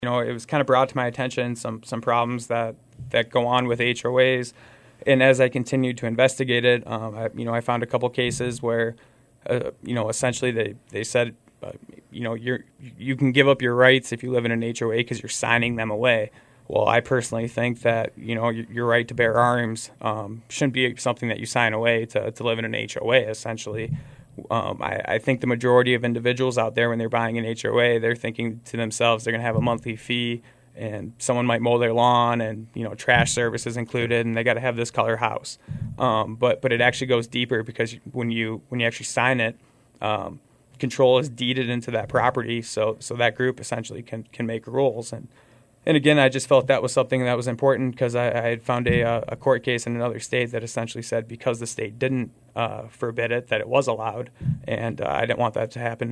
it was kind of brought to my attention some problems that go on with HOAs, and as I continued to investigate it, I found a couple cases where, essentially they said, you can give up your rights if you live in an HOA because you're signing them away. Well, I personally think that your right to bear arms shouldn't be something that you sign away to live in an HOA. Essentially, I think the majority of individuals out there, when they're buying an HOA, they're thinking to themselves they're going to have a monthly fee, and someone might mow their lawn, and trash services included, and they got to have this color house. But it actually goes deeper, because when you actually sign it, control is deeded into that property, so that group essentially can make rules. And again, I just felt that was something that was important, because I had found a court case in another state that essentially said because the state didn't forbid it, that it was allowed, and I didn't want that to happen.